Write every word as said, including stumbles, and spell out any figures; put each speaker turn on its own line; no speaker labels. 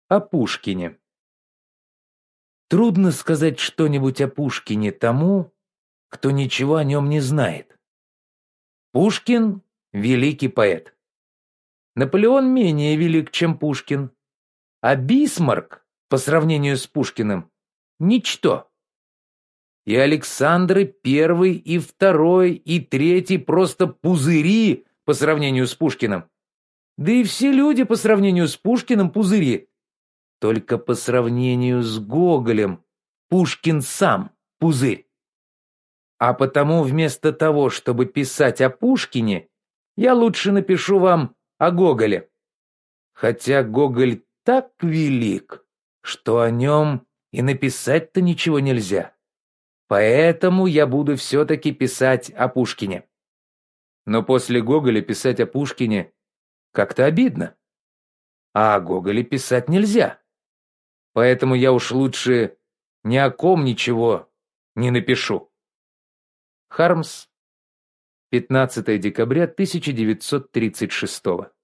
О Пушкине. Трудно сказать что-нибудь о Пушкине тому, кто ничего о нем не знает. Пушкин – великий поэт. Наполеон менее велик, чем Пушкин. А Бисмарк, по сравнению с Пушкиным, ничто. И Александры Первый, и Второй, и Третий просто пузыри по сравнению с Пушкиным. Да и все люди по сравнению с Пушкиным пузыри. Только по сравнению с Гоголем Пушкин сам пузырь. А потому вместо того, чтобы писать о Пушкине, я лучше напишу вам о Гоголе. Хотя Гоголь так велик, что о нем и написать-то ничего нельзя. Поэтому я буду все-таки писать о Пушкине. Но после Гоголя писать о Пушкине как-то обидно. А о Гоголе писать нельзя. Поэтому я уж лучше ни о ком ничего не напишу. Хармс, пятнадцатое декабря тысяча девятьсот тридцать шестого.